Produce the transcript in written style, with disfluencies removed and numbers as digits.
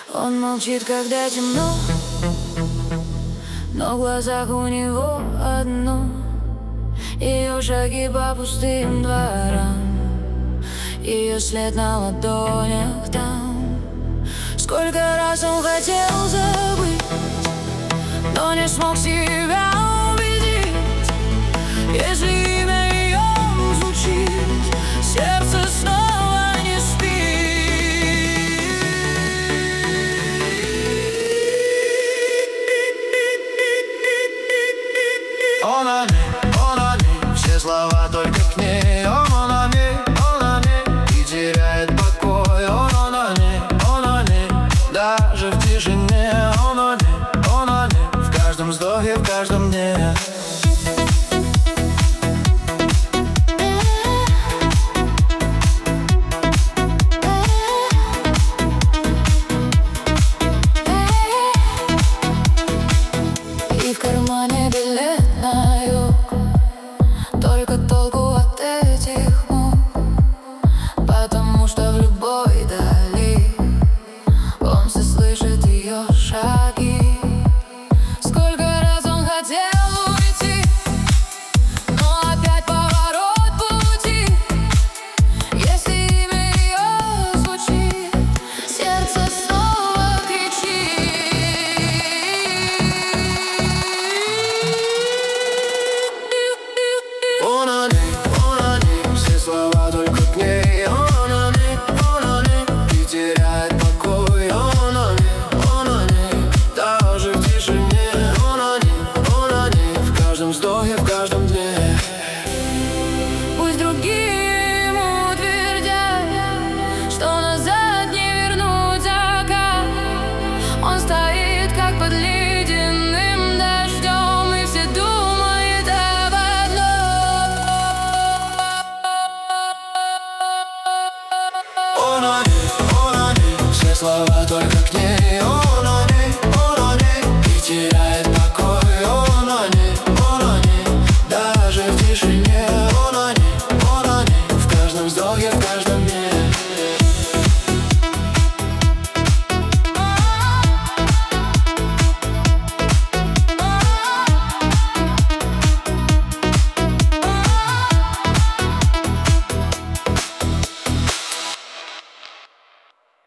Он молчит, когда темно, но в глазах у него одно. Ее шаги по пустым дворам, ее след на ладонях там. Сколько раз он хотел забыть, но не смог себя убедить. Если имя ее звучит, сердце снова не спит. Он они, все слова только к ней. Он они, и теряет покой. Он они, даже в тишине. Он они, в каждом вздохе, в каждом дне. И в кармане билет на юг, только толку от этих мук, потому что в любой дали он все слышит ее шаги. Сколько раз он хотел уйти, но опять поворот пути. Если имя ее звучит, сердце снова кричит. Он они, все слова только к ней. Он они, и теряет покой. Он они, даже в тишине. Он они, в каждом вздохе, в каждом дне. Пусть другие ему твердят, что назад не вернуть закат. Он стоит, как под ледяным дождем, и все думает об одном. Он они, все слова только